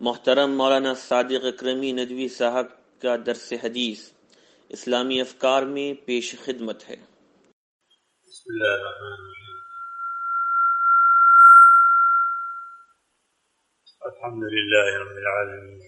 محترم مولانا صادق اکرمی ندوی صاحب کا درس حدیث اسلامی افکار میں پیش خدمت ہے۔ بسم اللہ الرحمن الرحیم، الحمد للہ رب العالمین،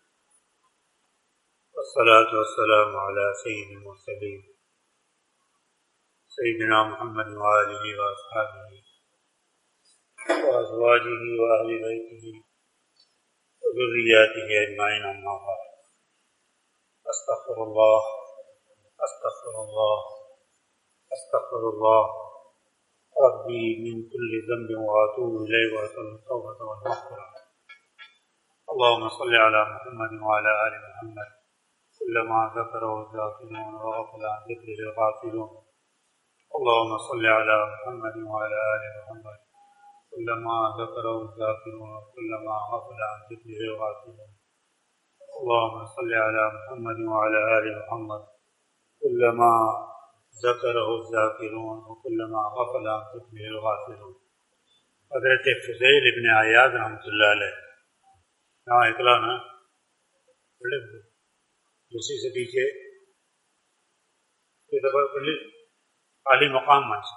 والصلاة والسلام علی سید المرسلین سیدنا محمد وآلہ واصحابہ وازواجہ واہل بیتہ وذریاتہ اجمعین، اما بعد۔ استغفر اللہ استغفر اللہ استغفر اللہ ربی من کل ذنب واتوب الیہ واسأل التوبۃ والمغفرۃ۔ اللهم صل على محمد وعلى آل محمد كلما ذكره الذاكرون وغفل عن ذكره الغافلون۔ اللهم صل على محمد وعلى آل محمد كلما ذكره الذاكرون وكلما غفل عن ذكره الغافلون۔ اللهم صل على محمد وعلى آل محمد كلما ذكره الذاكرون وكلما غفل عن ذكره الغافلون۔ حضرت فضیل ابن عیاض رحمۃ اللہ علیہ یہاں اکلا نا دوسری صدی کے عالی مقام منصب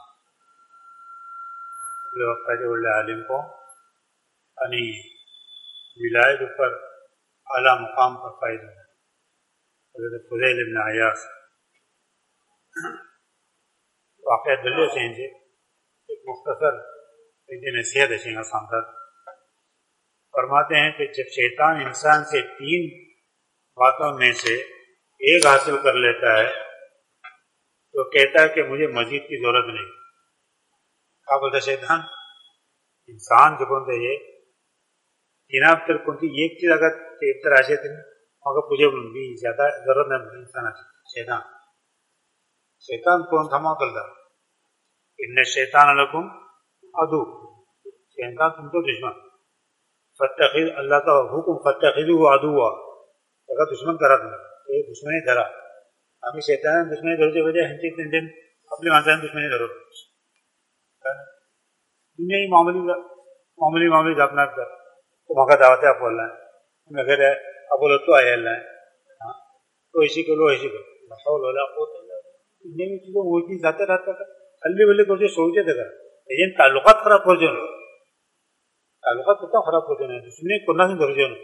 ಒಳ್ಳೆ عالم کو یعنی ولایت پر اعلیٰ مقام پر فائز ہے حضرت فضیل ابن عیاض۔ واقعہ دلیل سے ایک مختصر ایک نصیحت ہے سامدار فرماتے ہیں کہ جب شیطان انسان سے 3 باتوں میں سے ایک حاصل کر لیتا ہے تو کہتا ہے کہ مجھے مزید کی ضرورت نہیں۔ کیا بولتا شیطان؟ انسان جو بولتے یہ جناب تر کنتی ایک چیز اگر تر آشے تھی مگر پوجھے بھی زیادہ ضرورت نہیں انسان شیطان کون تھما کرتا ان شیطان لکم عدو، شیطان تم تو دشمن، فتخذ اللہ کا حکم فتخذوہ عدوا، اگر دشمن کرا تم یہ دشمنی دھرا ہمیں شیطان دشمنی دھرو وجہ ہنچے دن اپنے مانسان دشمنی دھرو دنیا ہی معمولی اپنا کر تو موقع دعوت ہے آپ بول رہے ہیں میں گھر ہے آپ بولو تو آئے اللہ ہے تو ایسی کرو ایسی کرو دنیا میں چیزوں وہ چیز جاتے رہتا تھا اللہ بلے کرتے سوچے تھے کر لیکن تعلقات خراب کر جو تعلقات کتنا خراب کرتے ہیں دشمنی کرنا سے دھر جو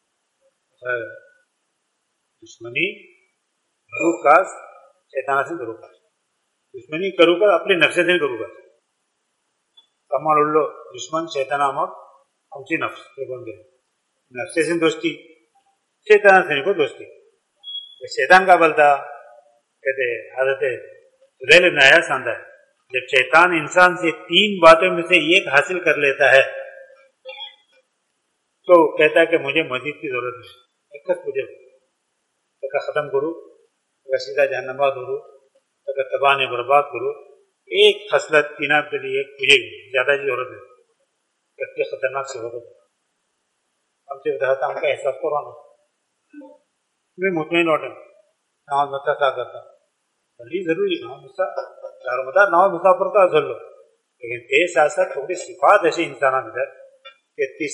دشمنی درو کاس شیطانہ سے درو کاس دشمنی کرو کر اپنے نفس سے کرو کر کمال اللہ دشمن شیطان آمد ہمچی نفس نفس سے دوستی شیطان سے کو دوستی شیطان کا بلتا کہتے حضرت فضیل ابن عیاض آندہ ہے جب شیطان انسان سے 3 باتوں میں سے ایک حاصل کر لیتا ہے تو کہتا ہے کہ مجھے مزید کی ضرورت نہیں، ایک مجھے ایک ختم کرو، ایک سیدھا جہنم دورو، ایک تباہ برباد کرو، ایک خصلت تیناب کے لیے ایک مجھے زیادہ کی ضرورت ہے، کتنی خطرناک سے ضرورت ہے۔ ہم سے بتاتا ہم کا احساس کرو نا میں مطمئن لوٹیں نماز مطلب کیا کرتا بلی ضروری نہ دار مدار نماز مسافر کا اصل لو لیکن تیز ساتھ ساتھ تھوڑی صفات ایسے انسانات ادھر کہ 30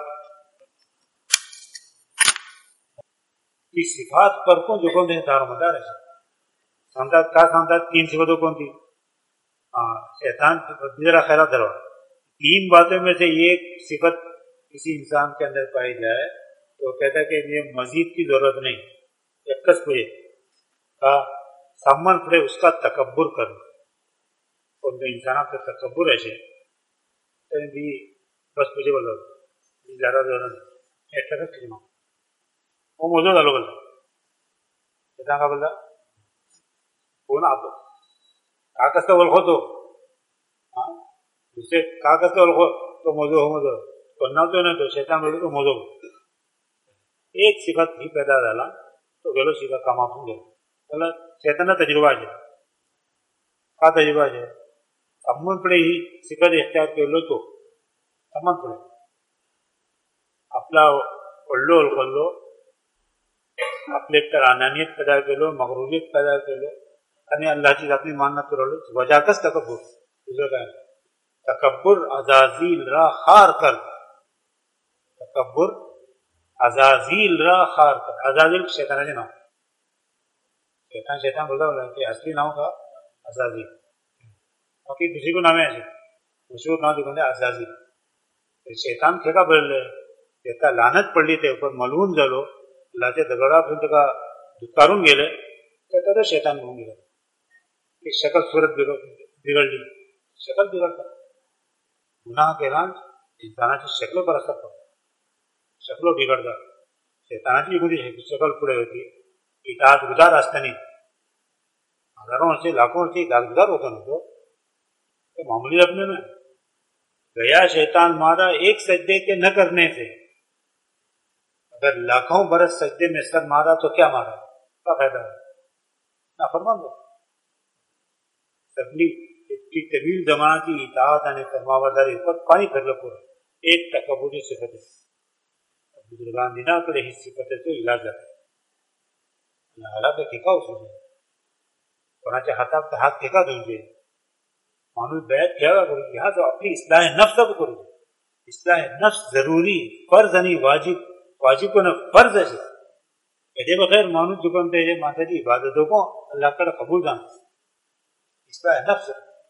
صفات پر کو جو کون دار مدار ہے سامدار کا سامدار 3 صفتوں کون تھی شیطان ذرا خیرات دھرو 3 باتوں میں سے ایک صفت کسی انسان کے اندر پائی جائے تو کہتا ہے کہ یہ مزید کی ضرورت نہیں، یکس پوجے کا سامان پڑے اس کا تکبر کرنا ان کے انسانات کا تکبر ایسے بھی بس مجھے بولو زیادہ ضرورت نہیں ایک طرح سے وہ موضوع ڈالو بولتا شیطان کا بولتا کون آپ کاغذ کا بول خود ہو دوسرے کاغذ کا بول خود تو موضوع ہو موضوع کرنا تو نہیں تو شیطان بولے تو موضوع ایک صفت ہی پیدا ڈالا تو گلو صفت کام آپ سمجھو بولا شیطان کا تجربہ ہے کا تجربہ ہے سمن پڑے ہی صفت اختیار کر لو تو سمن پڑے اپنا اڑلو الکلو اپنے انانیت پیدا کر لو مغروریت پیدا کر لو یعنی اللہ کی ذات میں ماننا کرو وجہ کس تکبر دوسرا کا ہے تکبر عزازیل را خار کر تکبر عزازیل را خار کر. عزازیل شیطان نام شیطان بولتا بولا کہ اصلی نام کا عزازیل باقی کسی کو نام ہے ایسے مشہور نام جو کہتے ہیں عزازیل. شیطان کھیکا بول رہے کہتا لعنت پڑلی تے اوپر ملعون جلو اللہ تے دگڑا پھر کا دکارون گیلے کہتا تو شیطان ہوں گے کہ شکل صورت بگڑ لی شکل بگڑتا گناہ کے ران انساناتی شکلوں پر اثر پڑتا شکلوں بگڑتا شیطاناتی کوئی شکل پورے ہوتی اطاعت گزار راستہ نہیں ہزاروں سے لاکھوں سے اطاعت گزار ہوتا نا تو معمولی اپنے میں گیا شیطان مارا ایک سجدے کے نہ کرنے سے اگر لاکھوں برس سجدے میں سر مارا تو کیا مارا کیا فائدہ ہے نافرمان ہو تکلیف اتنی طویل زمانہ کی اطاعت یعنی فرما برداری پر پانی پھر لو پورا ایک تکبری صفت ہے بزرگان دینا کرے ہی صفت ہے تو علاج ہے اللہ علیہ کا ٹھیکا ہو سکے قرآن چاہتا آپ ہاتھ ٹھیکا دونگے معمول بیعت کیا کرو یہاں تو اپنی اصلاح نفس کو کرو اصلاح نفس ضروری فرض نہیں واجب کو نہ فرض ہے کہتے بغیر معمول جو کرتے ہیں ماتا جی عبادتوں کو اللہ کا قبول جانا اصلاح نفس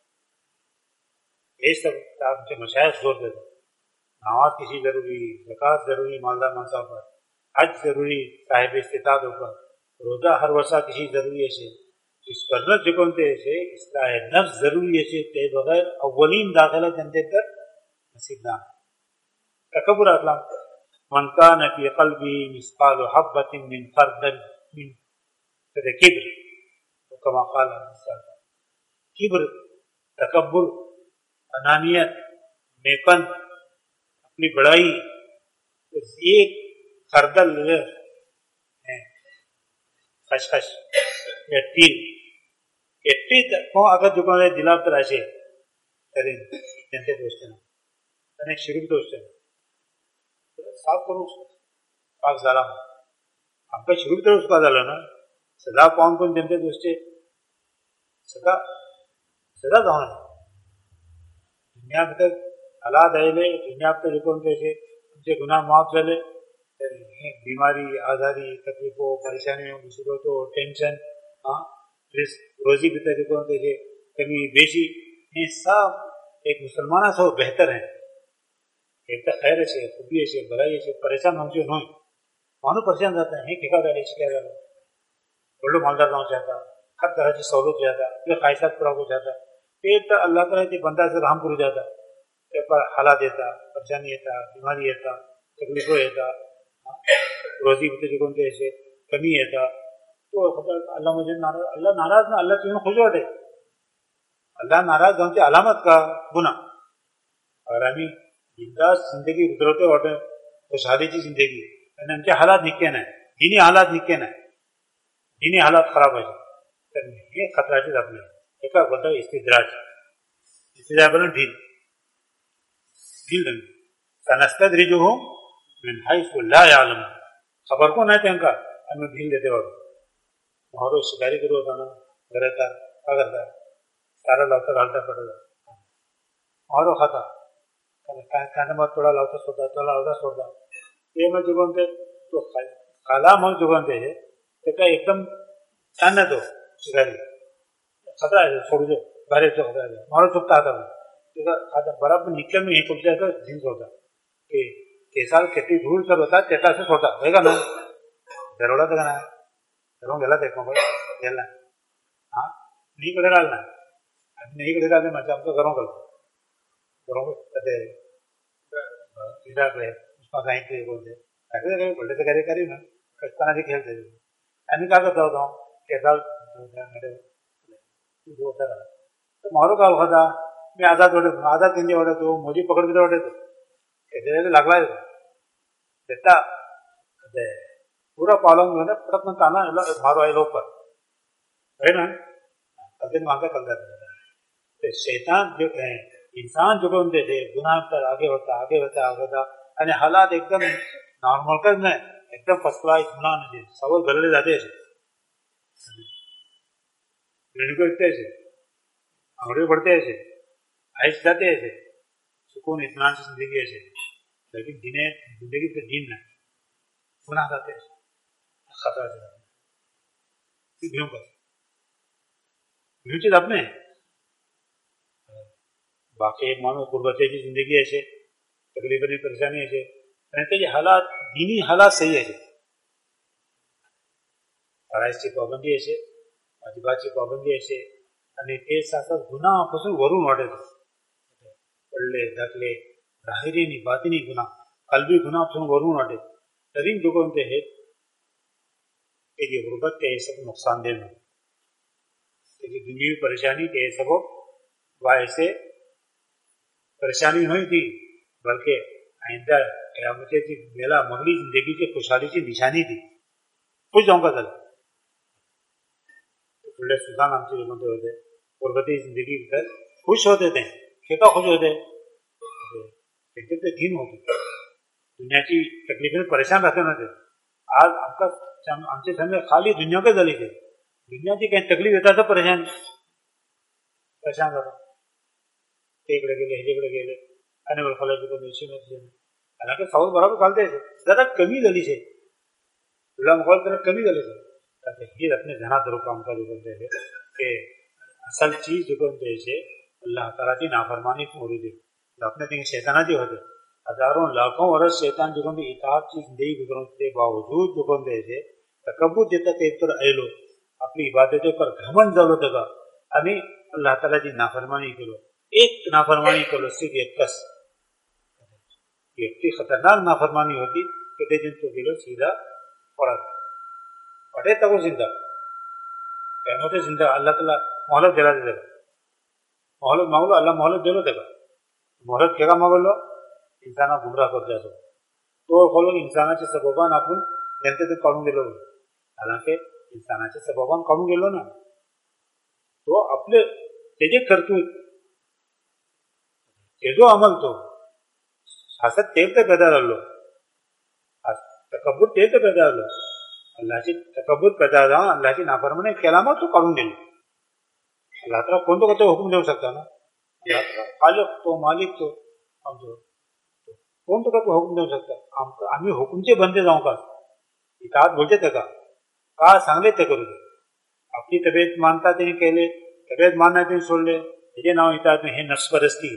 یہ سب آپ سے مشاہد زور دیتے نماز کسی ضروری زکوٰۃ ضروری مالدار منصب پر حج ضروری صاحب استطاعت پر روزہ ہر ورثہ کسی ضروری ہے اس قدرت جو کرتے ہیں اصلاح نفس ضروری ہے تے بغیر اولین داخلہ جنتے تک نصیب دان تکبر اطلاق من کان فی قلبی مثقال حبۃ من خردل من کبر کما قال کبر تکبر انانیت میپن اپنی بڑائی ایک خردل خشخش یا تیل اگر جو دلاب پر ایسے کریں جنتے دوستے نا ایک شروع دوستے نا صاف کرو اس کو پاک ظالم آپ کا شروع کرو اس کا ظالم نا سدا کون کون جنتے دوستے سدا دہن دنیا میں حالات آئے دنیا پہ جو کون کیسے ان سے گناہ معاف چلے بیماری آزادی تکلیفوں پریشانیوں مصیبتوں ٹینشن روزی بھی طریقوں سے کمی بیشی یہ سب ایک مسلمانہ سے بہتر ہیں ایک تو خیر سے خوبی سے برائی سے پریشان ہوں جو نہیں مانو پریشان رہتا ہے ٹھیکا گاڑی سے کیا کرو بڑھو مالدار نہ ہو جاتا ہر طرح کی سہولت جاتا پھر خواہشات پورا ہو جاتا پھر تو اللہ تعالیٰ کی بندہ سے رحم کر جاتا پر حالات دیتا پریشانی دیتا بیماری دیتا تکلیفوں دیتا روزی بھی طریقوں سے کمی دیتا تو اللہ مجھے ناراض اللہ ناراض نہ اللہ تمہیں خوش ہوتے اللہ ناراض ہم سے علامت کا گناہ اور ہمیں بنداس زندگی گزرتے ہوتے خوشحالی کی زندگی ان کے حالات نکے نہ دینی حالات نکے نہ دینی حالات خراب ہو جائے یہ خطرہ چیز اپنے ایک بولتا ہے استدراج بولنا ڈھیل دیں سنستدرجهم من حیث لا يعلم خبر کو نہ تھے ان کا ہمیں ڈھیل دیتے وقت مہارو شکاری کرو ہوتا نا گھر کا کیا کرتا ہے سارا لاؤتا ڈالتا پڑے گا مہارو کھاتا کھانے بعد تھوڑا لاؤتا سوتا تھوڑا لاؤتا سوتا یہ میں جو بنتے تو کالا مل جو بنتے ہیں تو کیا ایک دم چاند دو شکاری خطرہ ہے چھوڑ دو بارے سے خطرہ ہے مہارو چپتا آتا کھاتا برابر نکل میں ہی چپ جائے تو دن سوتا کہ کیسا کتنی دور سر ہوتا چیتا سے سوتا ہوئے گا نا دروڑا تو گنا ہے دروں گلا دیکھو بھائی گھیلنا ہاں نہیں کڑے ڈالنا نہیں کڑے ڈالنے میں ہم تو گھروں کر گھروں کہتے اس کا کہیں پہ بولتے بولتے تو کرے کری نا کچھ طرح سے کھیلتے ایسے کیا کرتا ہوتا ہوں کیسا میرے ہوتا رہا تو مارو کا ہوا تھا میں آزاد کنجے اوڑے تو مجھے پکڑ کے اوڑے تو کیسے لگلا دیتا پورا پالوں جو ہے نا پٹک میں تانا مارو آئے لوگ پر ہے نا کل وہاں کا کل جاتا شیطان جو ہے انسان جو بنتے تھے گناہ پر آگے ہوتا یعنی حالات ایک دم نارمل کر میں ایک دم فرسٹ کلاس گناہ نہیں سب گلے جاتے ایسے ایسے آگے بڑھتے ایسے آہش جاتے ایسے سکون اطمینان سے زندگی ایسے لیکن زندگی پہ دین نہ गुनाह करते खतरा घेऊ कर घेऊचीच आपने बाकी एक माणूस गुरबतेची जिंदगी असे तकलीफनी परेशानी असे आणि त्याचे हालात दिनी हालात सही असे फरायजची पाबंदी असे वाजिबाची पाबंदी असे आणि ते सासत गुन्हापासून वरून वाटत पडले ढकले जाहिरी आणि बातिनी गुन्हा कल्बी गुन्हापासून वरून वाटे तरी जो कोणते आहेत त्याची गुरबत ते सब नुकसान देणं त्याची दुनियावी परेशानी ते सब वायसे परेशानी हुई थी बल्कि आइंदा क़यामत की मेला मगली जिंदगी की खुशहाली की निशानी थी खुश जाऊंगा चल पुढले सुद्धा आमचे म्हणते होते गुरबती जिंदगी खुश होते थे खेका खुश होते ते दिन होते दुनियाची तकलीफें परेशान रहते नव्हते आज आमचे सामने खाली दुनिया के झाली थे दुनियाची काही तकलीफ येतात तर परेशान जातात ते इकडे गेले ह्याच्याकडे गेले आणि ओळखायला पण हालांकि साऊथ बरोबर चालते जरा कमी झाली છે तुला मुखाल जरा कमी झाली છે ताकि ये अपने जना दरो काम का जो बनते हैं कि असल चीज जो बनते हैं अल्लाह ताला की नाफरमानी की हो रही थी अपने दिन शैताना जी होते हजारों लाखों वर्ष शैतान जो बनते इताअत की जिंदगी गुजरने के बावजूद जो बनते हैं तकब्बुर देता ते तर आयलो आपली इबादतें पर घमंड झालो त्याचा आणि अल्लाह ताला जी नाफरमानी केलो एक नाफरमानी केलो सिर्फ एकच इतनी खतरनाक नाफरमानी होती कि ते दिन तो गेलो सीधा पड़े तक वो जिंदा कहनो ते जिंदा अल्लाह ताला मोहलत दिला देगा मोहलत मांगलो अल्लाह मोहलत दिलो देगा मोहलत केगा मागलो इंसाना गुमराह कर जातो तो खोलो इंसानाच्या सबबान आपण जनतेत काढून गेलो हालांकि इंसानाच्या सबबान काढून गेलो ना तो आपले त्याचे कर्तृत्व तेजो अमल तो हसत ते तर पैदा झालो तकब्बुर ते तर पैदा झालो अल्लाहची तकब्बुर पैदा झाला अल्लाहची नाफरमानी केला मग तो काढून गेलो अल्लाह ताला कोणतं कोणतं हुकूम देऊ शकता ना खालिक तो मालिक तो कोणतं का हुकूम देऊ शकता आम्ही हुकूमचे बंदे जाऊ का इताअत बोलते ते का सांगले ते करू दे आपली तब्येत मानता त्यांनी केले तब्येत मानना त्यांनी सोडले त्याचे नाव इताअत हे नफ्सपरस्ती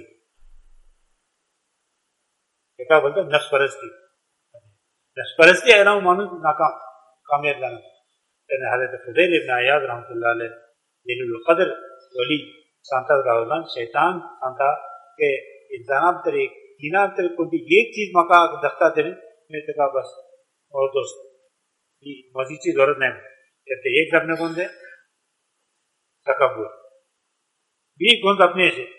क्या बोलते नफ्सपरस्ती आहे ना माणूस नाकाम कामयाब झाला त्याने हजरत फुदैल इब्न अयाज रहमतुल्लाह अलैह जलीलुल क़द्र वली सांगतात गावला शैतान सांगता की इंसानात तरी तिनात तरी कोणती एक चीज मका दखता तरी मी त्याचा बस और दोस्त ही मजीदची जरूरत नाही त्यात एक जपणे कोणते तकब्बुर भी कोण जपणे असे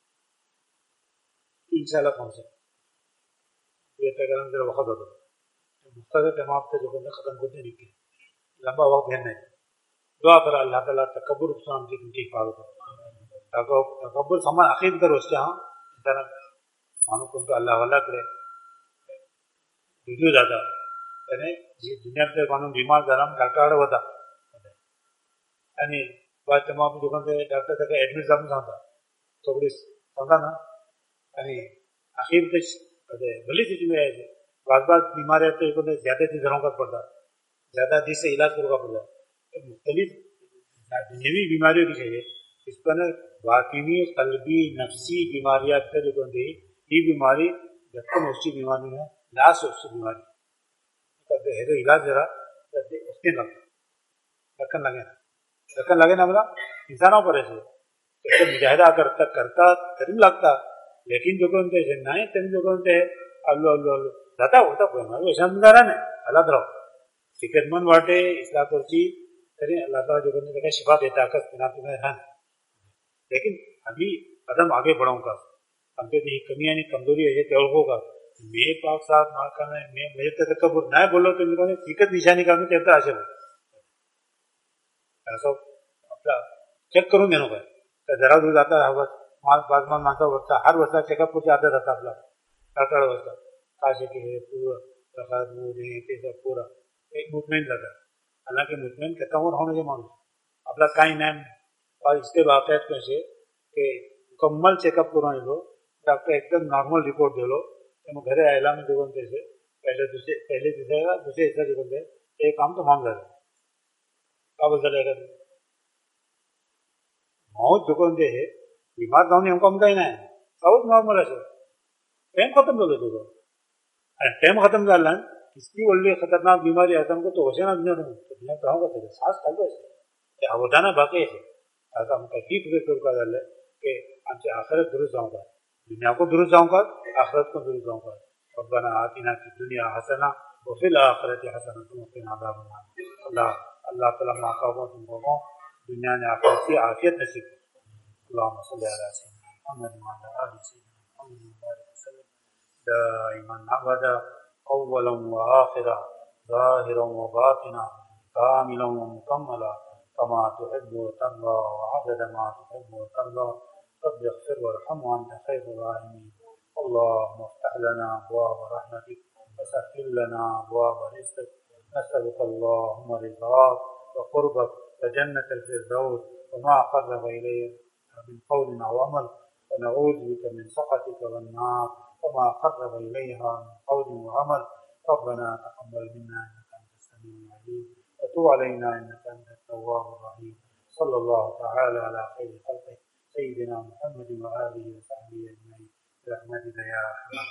इंशाल्लाह पहुंचे ये तकरार जरा वक्त होता मुख्तसर तमाम से जो बंदा खत्म करने निकले लंबा वक्त है नहीं दुआ कर अल्लाह ताला तकब्बुर से हमसे उनकी हिफाजत तकब्बुर समान अकीद कर उसके हाँ इंसान मानो को अल्लाह वाला करे वीडियो जाता यानी दुनिया में मानो बीमार झाला डॉक्टर होता आणि बाद तमाम लोकांचे डॉक्टर तक ऍडमिट जाऊन सांगता थोडी सांगा ना आणि अखीर ते भली स्थिति में आए बात बीमार है तो ज्यादा दिन घरों का पड़ता ज्यादा दिन से इलाज करना पड़ता मुख्तलिफ दुनियावी बीमारियों की चाहिए इस पर बातिनी कल्बी नफ्सी बीमारियां जो होती ये बीमारी जब उसकी बीमारी है लाश उसकी बीमारी करते है तो इलाज जरा उसके रखन लगे ना बोला इंसानों पर ऐसे मुजाहिदा करता तरीम लगता लेकिन जो कोणते नाही त्यांनी जो कोणते अल्लो अल्लो अल्लो जाता होता पण शानदारा नाही अल्लाह राव फिकरमंद वाटे इस्लाम करची तरी अल्लाह ताला जो कोणते का शिफा देता का बिना तुम्हें है लेकिन अभी कदम आगे बढ़ाऊंगा हमके ये कमी आणि कमजोरी है ते ओळखूगा मैं पाक साहब ना करना मैं मेरे तक तकब्बुर नाही बोललो तो मी फिकत निशानी का मी त्याचा आशा असं आपला चेक करून घेणं काय जरा दूर जाता हवं बाजमान माणसा वर्षा हर वर्षा चेकअप होते आता जाता आपला डॉक्टर वर्षा काशे के पूरा पूरा एक मुतमईन जाता हालांकि मुतमईन त्याच्यावर होण्याचे माणूस आपला काही नाही और इसके बाकायत कैसे कि मुकम्मल चेकअप करून येलो डॉक्टर एकदम नॉर्मल रिपोर्ट दिलो तर मग घरी आयला मी दोन त्याचे پہلے دوسرے گا دوسرے حصہ جو بولتے ایک کام تو مان لگا کیا بولتا رہے گا موت جو کون دے ہے بیمار گاؤں نے ہم کو ہی نہ ہے سب نارمل ہے سر ٹائم ختم کر دو ٹائم ختم کر لیں اس کی بولے خطرناک بیماری آتا ہم کو تو ہوشے نہ دنیا میں کہوں گا سانس کھل گئے کیا ہوتا نا باقی ہے ایسا ہم کا کی فکر کر ڈالے کہ ہم سے آخرت درست جاؤں گا دنیا کو درست جاؤں گا آخرت کو درست جاؤں گا ربنا آتنا فی الدنیا حسنہ وفی الآخرۃ حسنہ وقنا عذاب النار اللہ تعالیٰ ماقابوں تم لوگوں دنیا میں آخرت کی عافیت نصیب اللہم صلی علی سیدنا محمد وعلی آل سیدنا محمد وبارک وسلم دائما ابدا اولا وآخرا ظاہرا وباطنا کاملا ومکملا كما تحب وترضى وعدد ما تحب وترضى رب اغفر وارحم وانت خير الراحمين اللهم افتح لنا ابواب رحمتك وسهل لنا ابواب رزقك نسألك اللهم رضاك وقربك وجنة الفردوس وما قرب إليه من قول أو عمل ونعوذ بك من سخطك والنار وما قرب إليها من قول وعمل ربنا تقبل منا إنك أنت السميع العليم وتب علينا إنك أنت التواب الرحيم صلى الله تعالى على خير خلقه سيدنا محمد وآله وصحبه أجمعين برحمتك يا أرحم